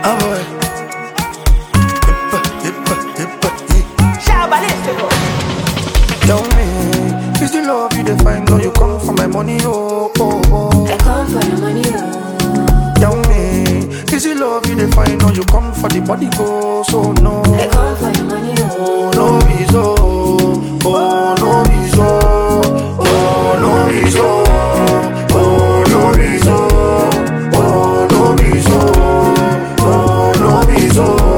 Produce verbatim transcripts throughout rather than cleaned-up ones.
Ah boy. Tell me, is the love you define? Or you come for my money, oh, oh, oh. I come for the money, oh. Tell me, is the love you define? Or you come for the body, go, so no. I come for the money, oh. No be so, oh, no be so, oh, no be so, oh, no be so, oh, no be so, oh, no be so.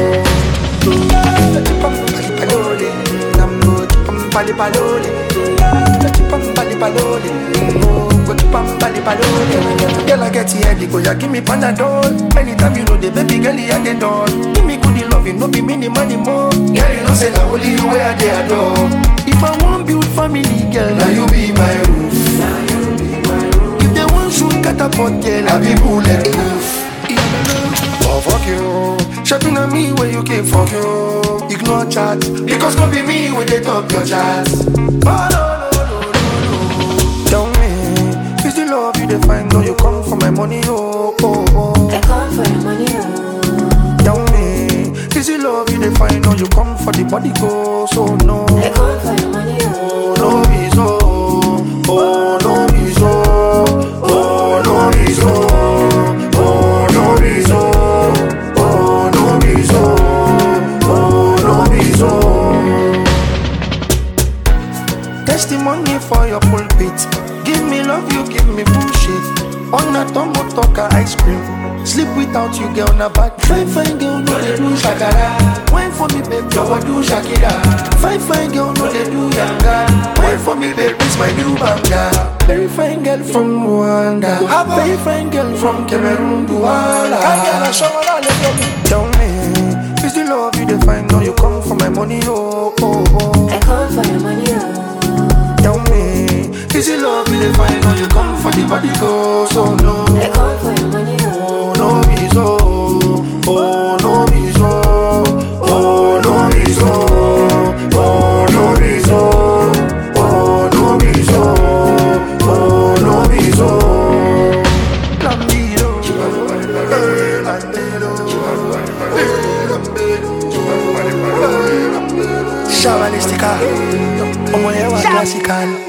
Pali paloli, pam pali paloli, oh, go to pam pali paloli. Girl, I get here, go ya give me Panadol. Anytime you know the baby girl, you get done. Give me good love, you know be mini money more. Girl, you know say na only you where they adore. If I want build family, girl, now you be my roof. Now you be my roof. If they want shoot catapult, girl, I be bulletproof. Oh fuck you, shopping on me where you came fuck you. Ignore chat, because don't be me when they talk your chat. Oh no no no no no. Tell me, is the love you define? Or you come for my money, oh oh oh. I come for the money, oh. Tell me, is the love you define? Or you come for the body, go, so no. I come for the money, oh. No be so, oh no be so, oh no be so, oh no be so. Testimony for your pulpit. Give me love, you give me bullshit. On a tumble talker ice cream. Sleep without you, girl, na bad. Fine, fine girl, no they do shakara. Wine for me, babe, you do Shakira. Fine, fine girl, no they do yanga. Wine for me, babe, it's my new banga. Very fine girl from Rwanda. Very fine girl from Cameroon, Douala. Tell me, is the love you define? Or you come for my money, oh, oh, oh. I come for the money, oh. Tell me, is it love you define? Or you come for the body, go, so no. I come for the money, oh. No be so, oh, no be so, oh, no be so, oh, no be so, oh, no be so, oh, no be so. Lambido, eh, lambido, eh, lambido, Shabalistica, omo yewa classical.